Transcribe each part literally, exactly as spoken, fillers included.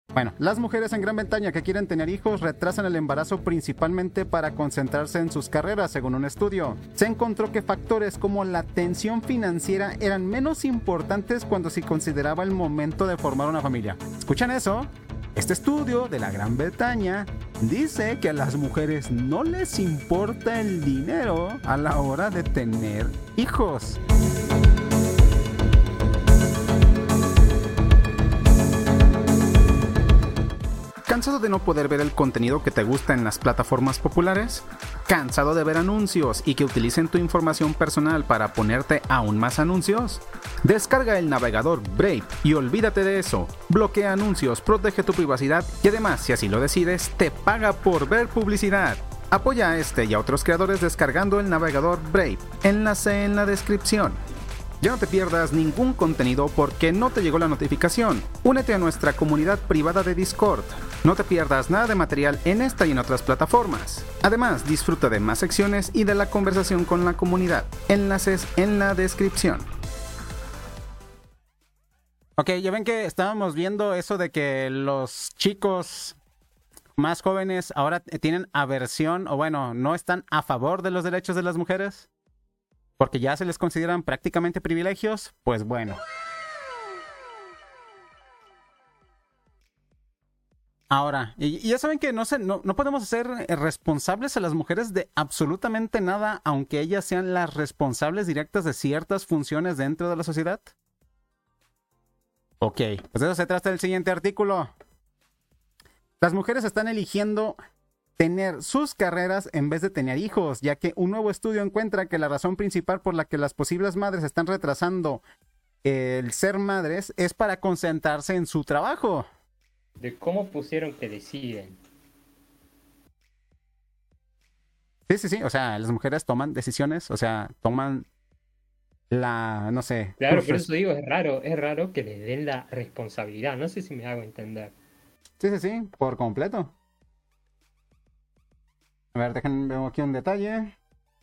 Bueno, las mujeres en Gran Bretaña que quieren tener hijos retrasan el embarazo principalmente para concentrarse en sus carreras, según un estudio. Se encontró que factores como la tensión financiera eran menos importantes cuando se consideraba el momento de formar una familia. ¿Escuchan eso? Este estudio de la Gran Bretaña dice que a las mujeres no les importa el dinero a la hora de tener hijos. ¿Cansado de no poder ver el contenido que te gusta en las plataformas populares? ¿Cansado de ver anuncios y que utilicen tu información personal para ponerte aún más anuncios? Descarga el navegador Brave y olvídate de eso. Bloquea anuncios, protege tu privacidad y además, si así lo decides, te paga por ver publicidad. Apoya a este y a otros creadores descargando el navegador Brave. Enlace en la descripción. Ya no te pierdas ningún contenido porque no te llegó la notificación. Únete a nuestra comunidad privada de Discord. No te pierdas nada de material en esta y en otras plataformas. Además, disfruta de más secciones y de la conversación con la comunidad. Enlaces en la descripción. Ok, ya ven que estábamos viendo eso de que los chicos más jóvenes ahora tienen aversión o bueno, no están a favor de los derechos de las mujeres. Porque ya se les consideran prácticamente privilegios, pues bueno. Ahora, y, y ya saben que no, se, no, no podemos hacer responsables a las mujeres de absolutamente nada, aunque ellas sean las responsables directas de ciertas funciones dentro de la sociedad. Ok, pues de eso se trata el siguiente artículo. Las mujeres están eligiendo tener sus carreras en vez de tener hijos, ya que un nuevo estudio encuentra que la razón principal por la que las posibles madres están retrasando el ser madres es para concentrarse en su trabajo. De cómo pusieron que deciden. Sí, sí, sí, o sea, las mujeres toman decisiones, o sea, toman la, no sé. Claro, por eso digo, es raro, es raro que les den la responsabilidad, no sé si me hago entender. Sí, sí, sí, por completo. A ver, déjenme ver aquí un detalle.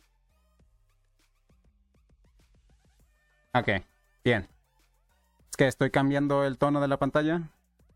Ok, bien. Es que estoy cambiando el tono de la pantalla.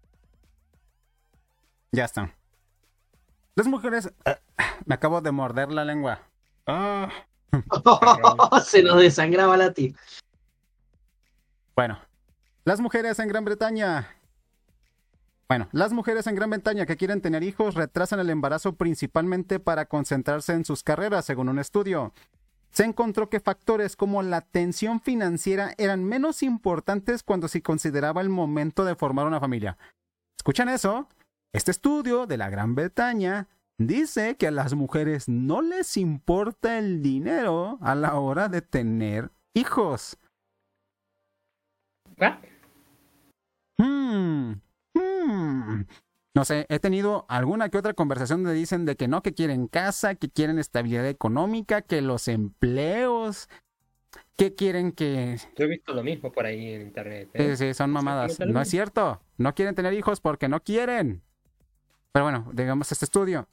Ya está. Las mujeres... Uh, me acabo de morder la lengua. Oh, se nos desangraba la tía. Bueno, las mujeres en Gran Bretaña... Bueno, las mujeres en Gran Bretaña que quieren tener hijos retrasan el embarazo principalmente para concentrarse en sus carreras, según un estudio. Se encontró que factores como la tensión financiera eran menos importantes cuando se consideraba el momento de formar una familia. ¿Escuchan eso? Este estudio de la Gran Bretaña dice que a las mujeres no les importa el dinero a la hora de tener hijos. ¿Qué? Hmm... Hmm. No sé, he tenido alguna que otra conversación donde dicen de que no, que quieren casa, que quieren estabilidad económica, que los empleos, que quieren que... Yo he visto lo mismo por ahí en internet. ¿eh? Sí, sí, son mamadas. No es cierto, no quieren tener hijos porque no quieren. Pero bueno, digamos este estudio.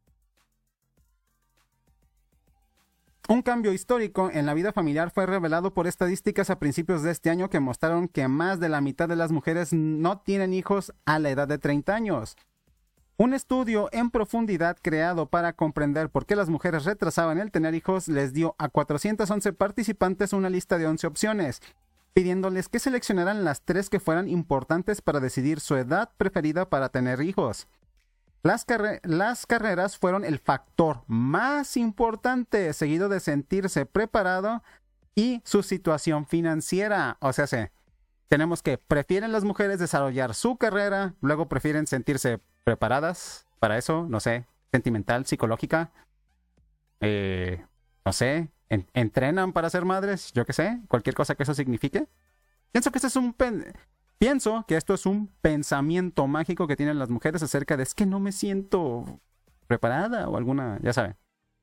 Un cambio histórico en la vida familiar fue revelado por estadísticas a principios de este año que mostraron que más de la mitad de las mujeres no tienen hijos a la edad de treinta años. Un estudio en profundidad creado para comprender por qué las mujeres retrasaban el tener hijos les dio a cuatrocientos once participantes una lista de once opciones, pidiéndoles que seleccionaran las tres que fueran importantes para decidir su edad preferida para tener hijos. Las, carre- las carreras fueron el factor más importante, seguido de sentirse preparado y su situación financiera. O sea, sí, tenemos que prefieren las mujeres desarrollar su carrera, luego prefieren sentirse preparadas para eso, no sé, sentimental, psicológica, eh, no sé, en- entrenan para ser madres, yo qué sé, cualquier cosa que eso signifique. Pienso que este es un... Pen- Pienso que esto es un pensamiento mágico que tienen las mujeres acerca de es que no me siento preparada o alguna, ya saben.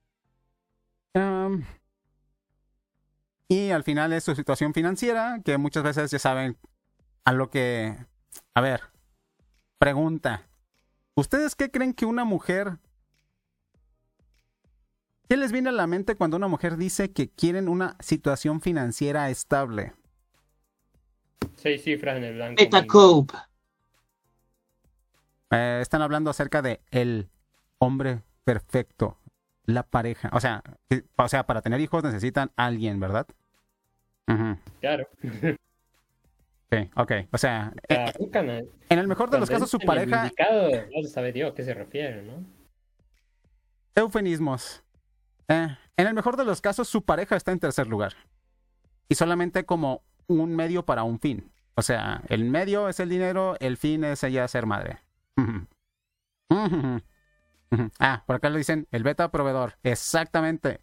Um, y al final es su situación financiera, que muchas veces ya saben a lo que... A ver, pregunta. ¿Ustedes qué creen que una mujer... ¿Qué les viene a la mente cuando una mujer dice que quieren una situación financiera estable? Seis cifras en el blanco. Metacope. Eh, están hablando acerca de el hombre perfecto, la pareja. O sea, que- o sea, para tener hijos necesitan alguien, ¿verdad? Ujú. Claro. Sí, ok. O sea, O eh, sea, buscan a- en el mejor de los cuando casos, su dicen el pareja, indicado, ya sabe Dios a qué se refieren, ¿no? eufemismos. Eh, en el mejor de los casos, su pareja está en tercer lugar. Y solamente como un medio para un fin. O sea, el medio es el dinero, el fin es ella ser madre. Ujú. Ujú. Ujú. Ah, por acá lo dicen, el beta proveedor. Exactamente.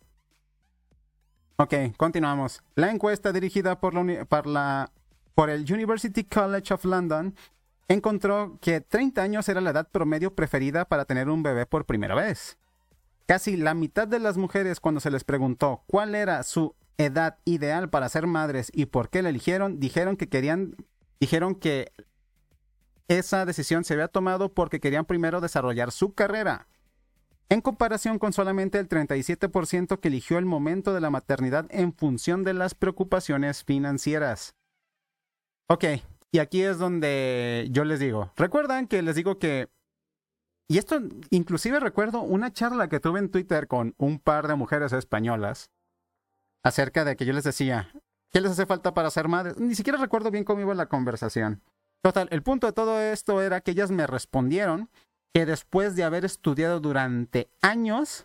Ok, continuamos. La encuesta dirigida por, la, uni- por, la- por el University College of London encontró que treinta años era la edad promedio preferida para tener un bebé por primera vez. Casi la mitad de las mujeres, cuando se les preguntó cuál era su edad ideal para ser madres y por qué la eligieron, dijeron que querían, dijeron que esa decisión se había tomado porque querían primero desarrollar su carrera, en comparación con solamente el treinta y siete por ciento que eligió el momento de la maternidad en función de las preocupaciones financieras. Ok, y aquí es donde yo les digo, ¿recuerdan que les digo que... Y esto, inclusive recuerdo una charla que tuve en Twitter con un par de mujeres españolas acerca de que yo les decía, ¿qué les hace falta para ser madres? Ni siquiera recuerdo bien cómo iba la conversación. Total, el punto de todo esto era que ellas me respondieron que después de haber estudiado durante años,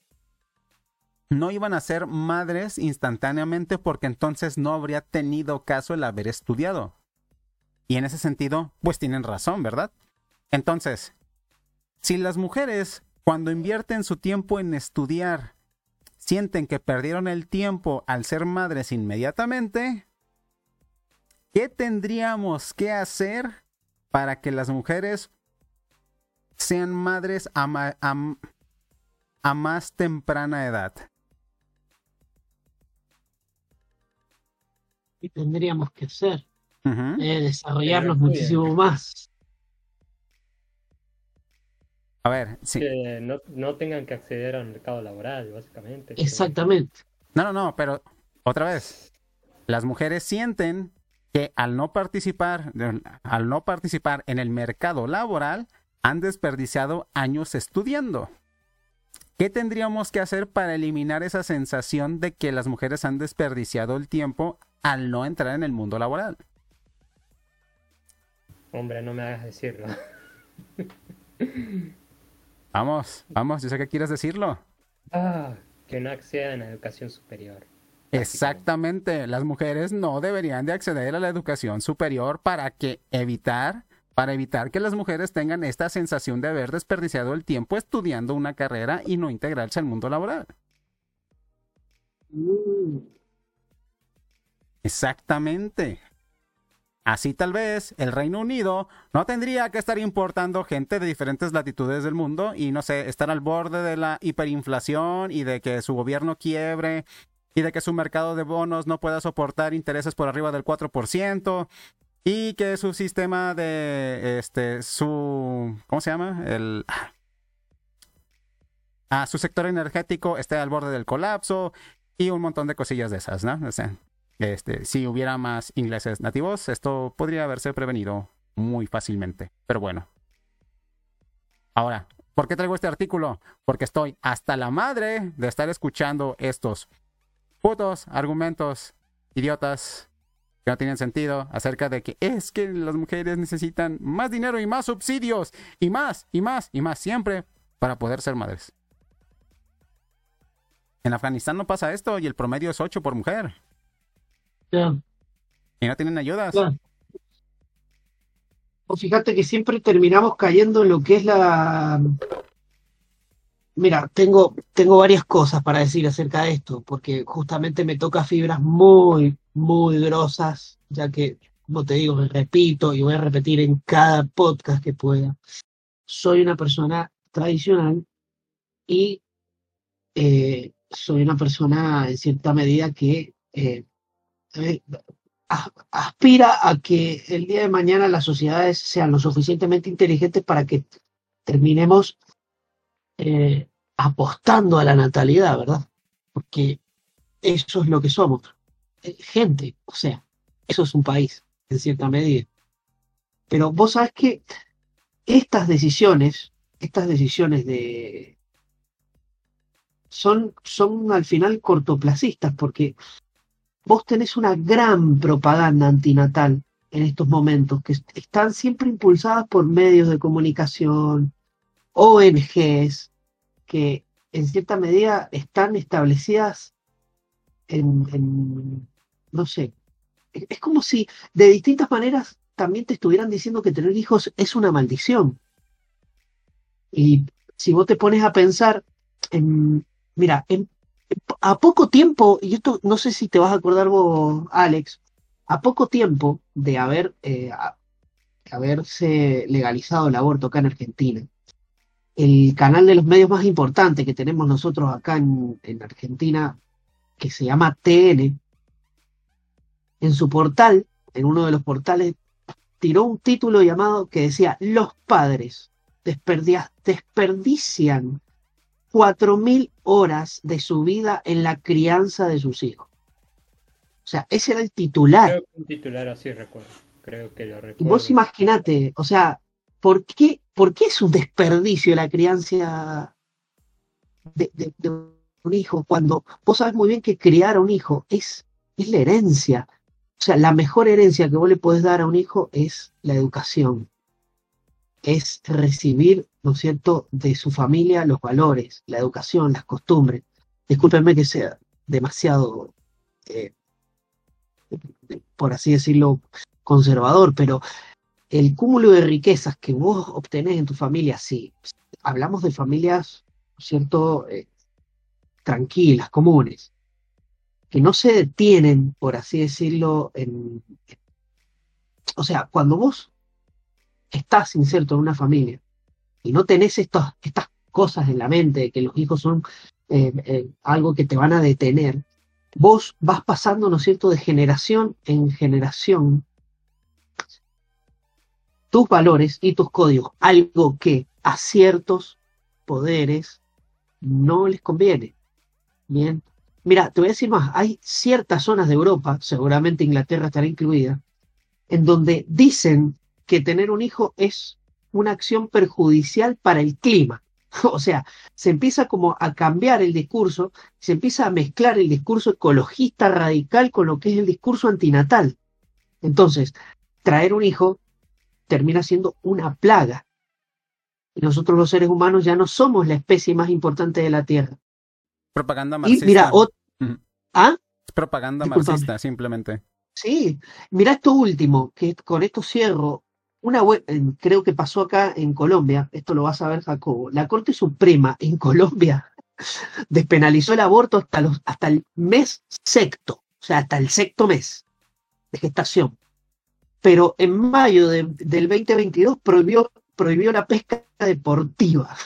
no iban a ser madres instantáneamente porque entonces no habría tenido caso el haber estudiado. Y en ese sentido, pues tienen razón, ¿verdad? Entonces, si las mujeres, cuando invierten su tiempo en estudiar, sienten que perdieron el tiempo al ser madres inmediatamente, ¿qué tendríamos que hacer para que las mujeres sean madres a, ma- a- a más temprana edad? Y tendríamos que hacer, Ujú. eh, desarrollarnos Tener muchísimo más. A ver, sí. Que no, no tengan que acceder al mercado laboral, básicamente. pero- Exactamente. No, no, no, pero otra vez, las mujeres sienten que al no participar, al no participar en el mercado laboral, han desperdiciado años estudiando. ¿Qué tendríamos que hacer para eliminar esa sensación de que las mujeres han desperdiciado el tiempo al no entrar en el mundo laboral? Hombre, no me hagas decirlo. Vamos, vamos, yo sé que quieres decirlo. Ah, que no accedan a educación superior. Exactamente, las mujeres no deberían de acceder a la educación superior para que evitar, para evitar que las mujeres tengan esta sensación de haber desperdiciado el tiempo estudiando una carrera y no integrarse al mundo laboral. Mm, Exactamente. Así tal vez el Reino Unido no tendría que estar importando gente de diferentes latitudes del mundo y no sé, estar al borde de la hiperinflación y de que su gobierno quiebre y de que su mercado de bonos no pueda soportar intereses por arriba del cuatro por ciento y que su sistema de este su ¿cómo se llama? El ah, su sector energético esté al borde del colapso y un montón de cosillas de esas, ¿no? O sea, este, si hubiera más ingleses nativos, esto podría haberse prevenido muy fácilmente. Pero bueno. Ahora, ¿por qué traigo este artículo? Porque estoy hasta la madre de estar escuchando estos putos argumentos idiotas que no tienen sentido acerca de que es que las mujeres necesitan más dinero y más subsidios y más y más y más siempre para poder ser madres. En Afganistán no pasa esto y el promedio es ocho por mujer. ya, Y no tienen ayudas. claro. O fíjate que siempre terminamos cayendo en lo que es la... Mira, tengo, tengo varias cosas para decir acerca de esto, porque justamente me toca fibras muy, muy grosas, ya que, como te digo, me repito y voy a repetir en cada podcast que pueda. Soy una persona tradicional y eh, soy una persona en cierta medida que eh, eh, a- aspira a que el día de mañana las sociedades sean lo suficientemente inteligentes para que terminemos eh, apostando a la natalidad, ¿verdad? Porque eso es lo que somos. Eh, gente, o sea, eso es un país, en cierta medida. Pero vos sabés que estas decisiones, estas decisiones de son, son al final cortoplacistas, porque vos tenés una gran propaganda antinatal en estos momentos, que est- están siempre impulsadas por medios de comunicación, O N Ges, que en cierta medida están establecidas en, en, no sé, es es como si de distintas maneras también te estuvieran diciendo que tener hijos es una maldición. Y si vos te pones a pensar en, mira, en- a poco tiempo, y esto no sé si te vas a acordar vos, Alex, a poco tiempo de haber, eh, a- haberse legalizado el aborto acá en Argentina, el canal de los medios más importante que tenemos nosotros acá en, en Argentina, que se llama T N, en su portal, en uno de los portales, tiró un título llamado que decía: Los padres desperdia- desperdician cuatro mil horas de su vida en la crianza de sus hijos. O sea, ese era el titular. Creo que un titular así recuerdo. Creo que lo Y vos recuerdo. imaginate, o sea, ¿por qué, por qué es un desperdicio la crianza de, de- de un hijo cuando vos sabes muy bien que criar a un hijo es, es la herencia? O sea, la mejor herencia que vos le podés dar a un hijo es la educación, es recibir, ¿no es cierto?, de su familia los valores, la educación, las costumbres. Discúlpenme que sea demasiado, eh, por así decirlo, conservador, pero el cúmulo de riquezas que vos obtenés en tu familia, sí, hablamos de familias, ¿no es cierto?, eh, tranquilas, comunes, que no se detienen, por así decirlo, en... O sea, cuando vos estás inserto en una familia y no tenés estos, estas cosas en la mente, de que los hijos son eh, eh, algo que te van a detener, vos vas pasando, ¿no es cierto?, de generación en generación tus valores y tus códigos, algo que a ciertos poderes no les conviene. Bien, mira, te voy a decir más, hay ciertas zonas de Europa, seguramente Inglaterra estará incluida, en donde dicen que tener un hijo es una acción perjudicial para el clima. O sea, se empieza como a cambiar el discurso, se empieza a mezclar el discurso ecologista radical con lo que es el discurso antinatal. Entonces, traer un hijo termina siendo una plaga. Y nosotros los seres humanos ya no somos la especie más importante de la Tierra. Propaganda Y mira, marxista. ot- Ujú. ¿ah? Es propaganda Discúlpame. marxista, simplemente. Sí, mira esto último, que con esto cierro. Una web, en- creo que pasó acá en Colombia, esto lo vas a ver, Jacobo. La Corte Suprema en Colombia despenalizó el aborto hasta, los, hasta el mes sexto, o sea, hasta el sexto mes de gestación. Pero en mayo de- del dos mil veintidós prohibió, prohibió la pesca deportiva.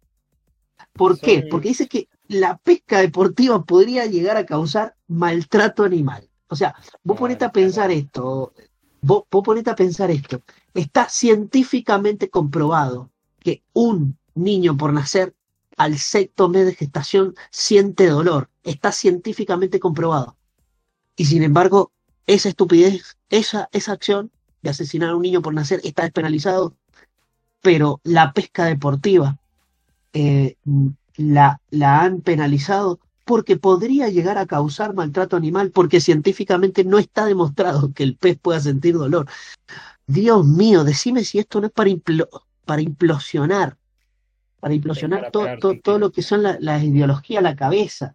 ¿Por qué? Son, Porque dice que la pesca deportiva podría llegar a causar maltrato animal. O sea, vos ponete claro, a pensar esto, vos, vos ponete a pensar esto. Está científicamente comprobado que un niño por nacer al sexto mes de gestación siente dolor. Está científicamente comprobado. Y sin embargo, esa estupidez, esa, esa acción de asesinar a un niño por nacer está despenalizado, pero la pesca deportiva eh, la, la han penalizado porque podría llegar a causar maltrato animal, porque científicamente no está demostrado que el pez pueda sentir dolor. Dios mío, decime si esto no es para, implo- para implosionar, para es implosionar para to- pegarse to- un todo tiro. lo que son la- las ideologías a la cabeza.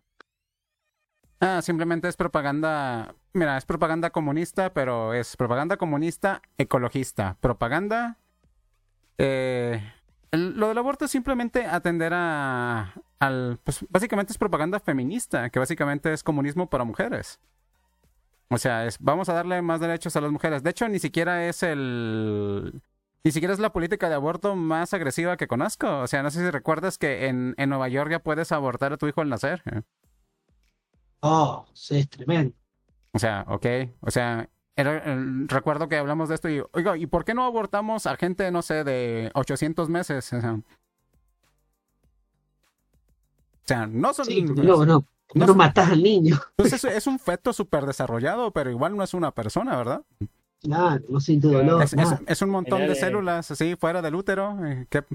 Ah, simplemente es propaganda. Mira, es propaganda comunista, pero es propaganda comunista ecologista. Propaganda. eh, el- lo del aborto es simplemente atender a. Al, pues básicamente es propaganda feminista, que básicamente es comunismo para mujeres. O sea, es, vamos a darle más derechos a las mujeres. De hecho, ni siquiera es el. Ni siquiera es la política de aborto más agresiva que conozco. O sea, no sé si recuerdas que en, en Nueva York ya puedes abortar a tu hijo al nacer. ¿eh? Oh, sí, es tremendo. O sea, ok. O sea, era, el- recuerdo que hablamos de esto y, oiga, ¿y por qué no abortamos a gente, no sé, de ochocientos meses? O sea, o sea, no Sí, son. porque no, no, porque No no son matás al niño. pues es, es un feto súper desarrollado, pero igual no es una persona, ¿verdad? Claro, no siente Claro. dolor, Es, es, nada. es un montón de Generar, eh, células así fuera del útero. eh, ¿Qué,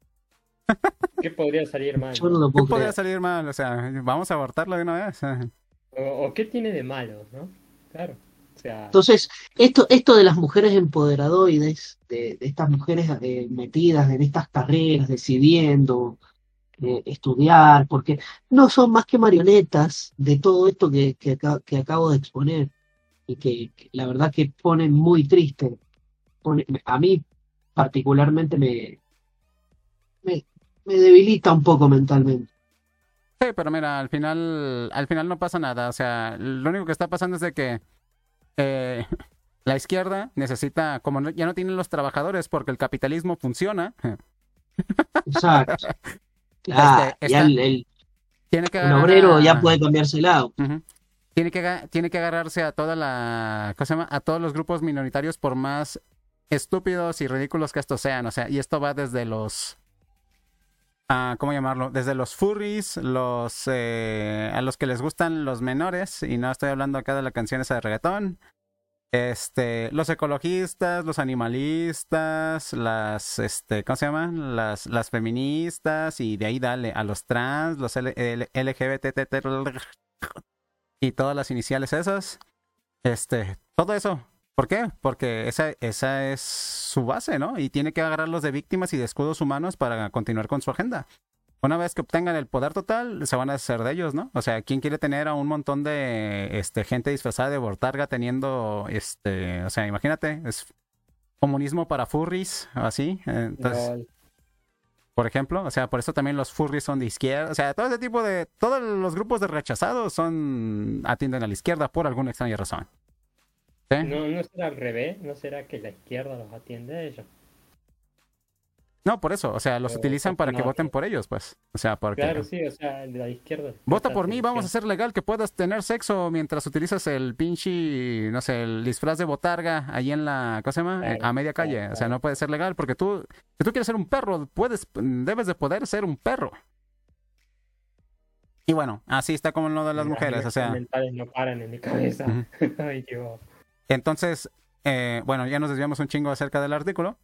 ¿qué podría salir mal, Yo no no? lo qué puedo podría creer. salir mal? O sea, vamos a abortarlo de una vez. eh. O, o qué tiene de malo, ¿no? Claro. O sea, Entonces, esto, esto de las mujeres empoderadoides, de, de estas mujeres eh, metidas en estas carreras, decidiendo eh, estudiar, porque no son más que marionetas de todo esto que, que, aca- que acabo de exponer y que, que la verdad que ponen muy triste. Pone- a mí particularmente me, me, me debilita un poco mentalmente. Sí, pero mira, al final, al final no pasa nada. O sea, lo único que está pasando es de que eh, la izquierda necesita, como no- ya no tienen los trabajadores porque el capitalismo funciona, Exacto, claro, este, ya está, el, el, tiene que el agarrar obrero ya puede a, cambiarse el auto. ujú, tiene que, aga- tiene que agarrarse a toda la, ¿cómo se llama? A todos los grupos minoritarios por más estúpidos y ridículos que estos sean. O sea, y esto va desde los, ah, ¿cómo llamarlo? Desde los furries, los, eh, a los que les gustan los menores, y no estoy hablando acá de la canción esa de reggaetón. Este, los ecologistas, los animalistas, las, este, ¿cómo se llaman? Las, las feministas, y de ahí dale a los trans, los L- L- L G B T T y todas las iniciales esas. Este, todo eso. ¿Por qué? Porque esa, esa es su base, ¿no? Y tiene que agarrarlos de víctimas y de escudos humanos para continuar con su agenda. Una vez que obtengan el poder total, se van a deshacer de ellos, ¿no? O sea, ¿quién quiere tener a un montón de este, gente disfrazada de Bortarga teniendo, este, o sea, imagínate, es comunismo para furries, o así. Entonces, lol. por ejemplo, o sea, por eso también los furries son de izquierda. O sea, todo ese tipo de, todos los grupos de rechazados son, atienden a la izquierda por alguna extraña razón. ¿Sí? No, no será al revés, no será que la izquierda los atiende a ellos. No, por eso, o sea, los O, utilizan o para no, que voten eh, por ellos, pues. O sea, porque claro, sí, o sea, la izquierda vota presta por mí, vamos a atención. hacer legal que puedas tener sexo mientras utilizas el pinche, no sé, el disfraz de botarga ahí en la, ¿cómo se llama? Eh, Claro, a media claro, calle. O sea, claro. no puede ser legal porque tú, si tú quieres ser un perro, puedes, debes de poder ser un perro. Y bueno, así está como lo de las Las mujeres, o imágenes sea. mentales no paran en mi cabeza. Ujú. Ay, Dios. Entonces, eh, bueno, ya nos desviamos un chingo acerca del artículo.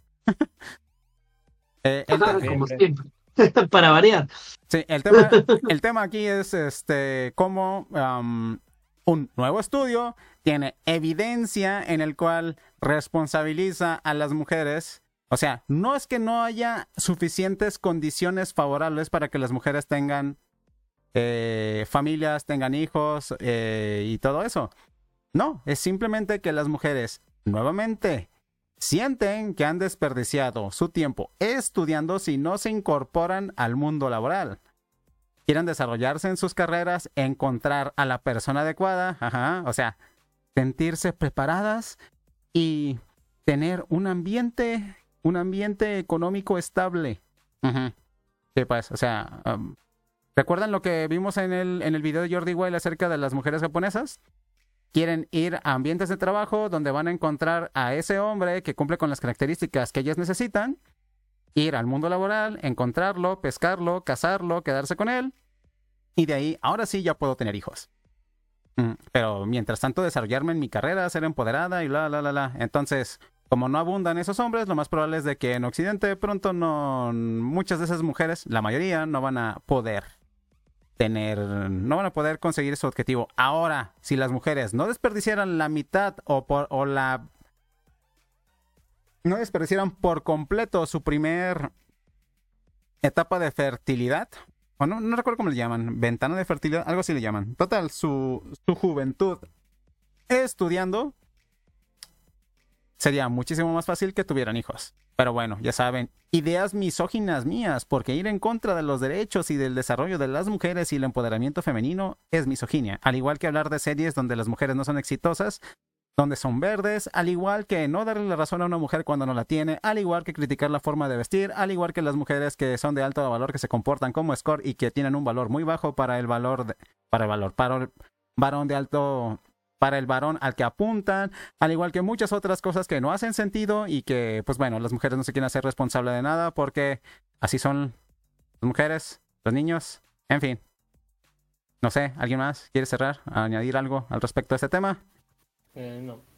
Eh, el, Ajá, te- como Siempre. siempre, para variar. sí, el tema, el tema aquí es este cómo um, un nuevo estudio tiene evidencia en el cual responsabiliza a las mujeres. O sea, no es que no haya suficientes condiciones favorables para que las mujeres tengan eh, familias, tengan hijos eh, y todo eso. No, es simplemente que las mujeres nuevamente sienten que han desperdiciado su tiempo estudiando si no se incorporan al mundo laboral. Quieren desarrollarse en sus carreras, encontrar a la persona adecuada, ajá, o sea, sentirse preparadas y tener un ambiente, un ambiente económico estable. Ujú. Sí, pues, o sea, um, ¿recuerdan lo que vimos en el, en el video de Jordi Wild acerca de las mujeres japonesas? Quieren ir a ambientes de trabajo donde van a encontrar a ese hombre que cumple con las características que ellas necesitan, ir al mundo laboral, encontrarlo, pescarlo, casarlo, quedarse con él, y de ahí, ahora sí ya puedo tener hijos. Mm, Pero mientras tanto desarrollarme en mi carrera, ser empoderada y la, la, la, la. Entonces, como no abundan esos hombres, lo más probable es de que en Occidente pronto no, muchas de esas mujeres, la mayoría, no van a poder tener, no van a poder conseguir su objetivo. Ahora, si las mujeres no desperdiciaran la mitad o, por, o la... no desperdiciaran por completo su primer etapa de fertilidad, o no, no recuerdo cómo le llaman, ventana de fertilidad, algo así le llaman. Total, su, su juventud estudiando, sería muchísimo más fácil que tuvieran hijos. Pero bueno, ya saben, ideas misóginas mías, porque ir en contra de los derechos y del desarrollo de las mujeres y el empoderamiento femenino es misoginia. Al igual que hablar de series donde las mujeres no son exitosas, donde son verdes, al igual que no darle la razón a una mujer cuando no la tiene, al igual que criticar la forma de vestir, al igual que las mujeres que son de alto valor, que se comportan como escort y que tienen un valor muy bajo para el valor, de, para el valor, para el varón de alto, para el varón al que apuntan, al igual que muchas otras cosas que no hacen sentido y que, pues bueno, las mujeres no se quieren hacer responsable de nada porque así son las mujeres, los niños, en fin. No sé, ¿alguien más quiere cerrar, añadir algo al respecto de este tema? Eh, no.